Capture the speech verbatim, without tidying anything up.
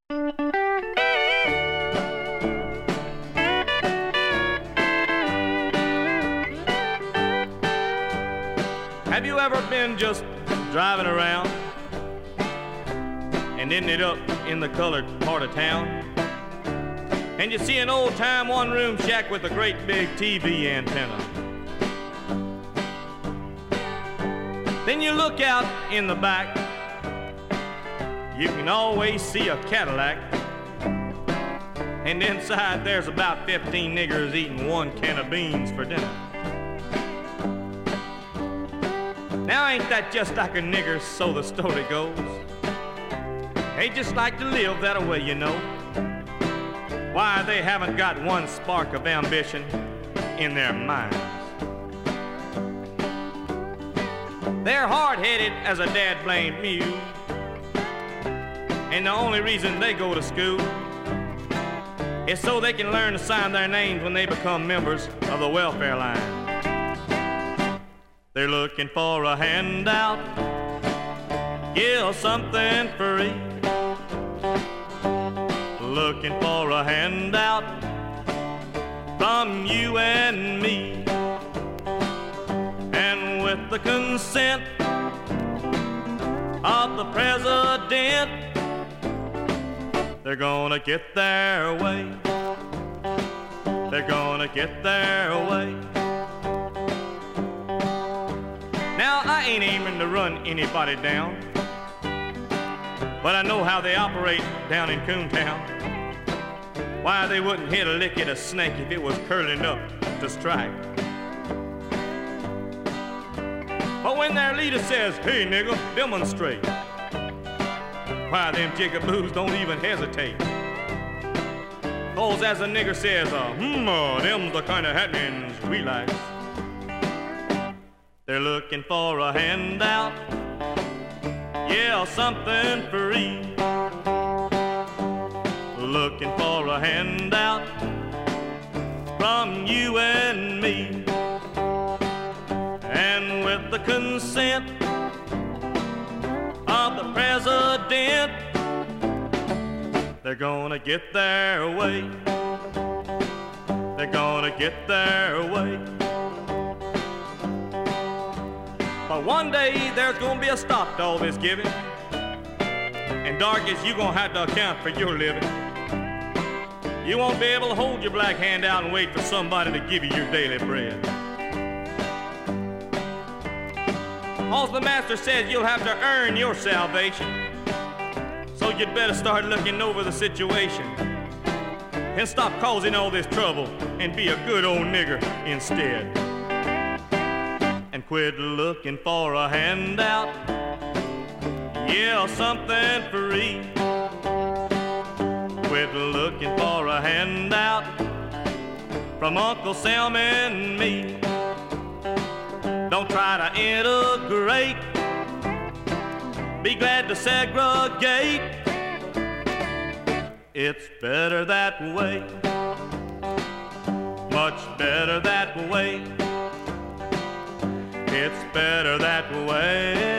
Have you ever been just driving around and ended up in the colored part of town, and you see an old-time one-room shack with a great big T V antenna? Then you look out in the back, you can always see a Cadillac, and inside there's about fifteen niggers eating one can of beans for dinner. Now ain't that just like a nigger, so the story goes? They just like to live that way, you know. Why, they haven't got one spark of ambition in their minds. They're hard-headed as a dad-blamed mule, and the only reason they go to school is so they can learn to sign their names when they become members of the welfare line. They're looking for a handout, give something free. Looking for a handout from you and me. And with the consent of the president, they're gonna get their way. They're gonna get their way. Now, I ain't aiming to run anybody down, but I know how they operate down in Coontown. Why, they wouldn't hit a lick at a snake if it was curling up to strike. But when their leader says, "Hey, nigga, demonstrate," why, them jigaboos don't even hesitate. 'Cause as a nigger says, uh, hmm, uh, them's the kind of happenings we like. They're looking for a handout, yeah, something free. Looking for a handout from you and me. And with the consent of the president, they're gonna get their way. They're gonna get their way. But one day there's gonna be a stop to all this giving, and darkies, you gonna have to account for your living. You won't be able to hold your black hand out and wait for somebody to give you your daily bread. 'Cause the master says you'll have to earn your salvation, so you'd better start looking over the situation and stop causing all this trouble and be a good old nigger instead. And quit looking for a handout, yeah, something free. Quit looking for a handout from Uncle Sam and me. Don't try to integrate, be glad to segregate. It's better that way, much better that way. It's better that way.